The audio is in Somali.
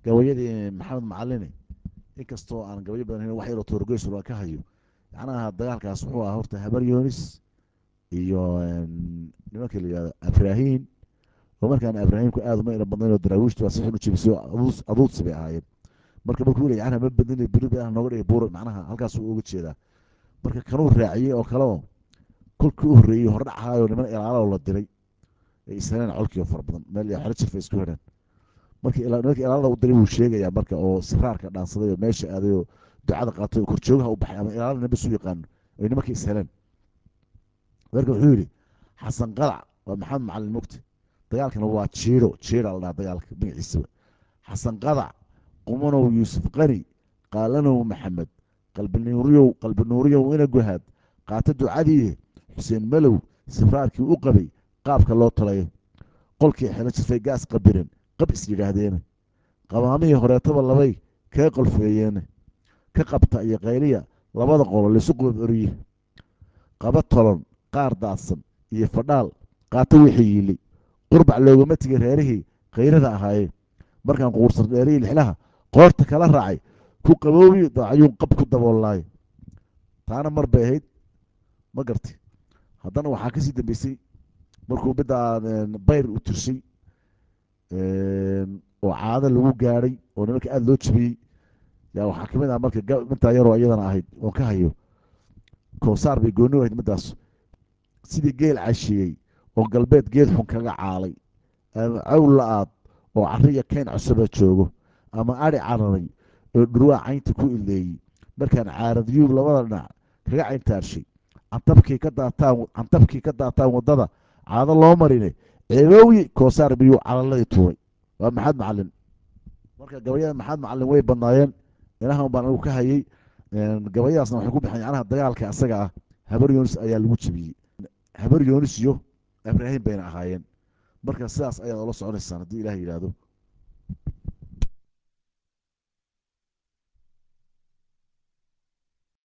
gabayadii maxamed macalin inkastoo aan gabayo badan wax yaroo toorgeys waa ka hayo macnaha dagaalkaas wuxuu ahaa horta habar yoonis iyo nimanka la yihahdo abraahiin oo markaan abraahiimku aad uma ina badnayn oo daraawiishtu waa si xun u jebisay aduudsi bay ahaayeen markuu leeyahay macnaha ma badnin beri baa nooga dhigay buur macnaha halkaasuu uga jeedaa marka kanuu raaciyey oo kale oo kolkii u horreeyey hordhac ahaayoo niman ilaaloo la diray ay isheleen colkiioo fara badan meel iyo xero jirfa isku xidhan markii nimanka ilaalada u diray wuu sheegayaa marka oo siraarka dhaansaday oo meesha aaday oo ducada qaatay oo korjoogaha u baxay ama ilaalada nabis u yaqaano ay nimankii isheleen marka wuxuu yidhi xasan qalac waa maxamed macalin mugti dagaalkana waa jiiro la dhaha dagaalka magaciisaba xasan qadac qumanow yuusuf qani qaalanow maxamed qalbinuuriyow ina guhaad qaata ducadii xuseen malow sifraarkii u qabay qaabka loo talayo qolkii xelo jirfay gaas qabiren qab is yidhaahdeene qabaamihii horeetaba labay kee qolfeeyeene ka qabta iyo qayliya labada qolo laysu qoob oriye qaba tolon qaar daadsan iyo fadhaal qaato wixii yiilay qurbac loogama tegay reerihii kayrada ahaayee markaan quursan dheerihii lixlaha qoorta kala raacay ku qaboobi daacayuun qab ku daboolnaayo taana mar bay ahayd ma garti haddana waxaa kasii dambeysay markuu middaa bayr u tirshay oo caado lagu gaadhay oo nimanka aada loo jebiyey yaa waxaa kamid ah marka mintaa yaroo iyadana ahayd oon ka hayo koosaar bay gooni ahayd middaas sidii geel casheeyey oo galbeed geed xun kaga caalay ama cawl la-aad oo cariya kayn cusubaa joogo ama adhi cararay oo dhurwaa caynta ku ileeyey markaan caaradyuub labada dhinac kaga cayntaarshay cantabkii ka daataan waddada caado loo marine ceebowyi koosaar biyuu calaladii tuuray waa maxamed macalin marka gabayada maxamed macalin way badnaayeen ilahan baan anigu ka hayey gabayadaasna waxay ku baxeen macnaha dagaalka asaga ah habar yoonis ayaa lagu jebiyey habar yoonis iyo ibraahim bayna ahaayeen marka sidaas ayaad ola soconaysaan haddii ilaah yidhaahdo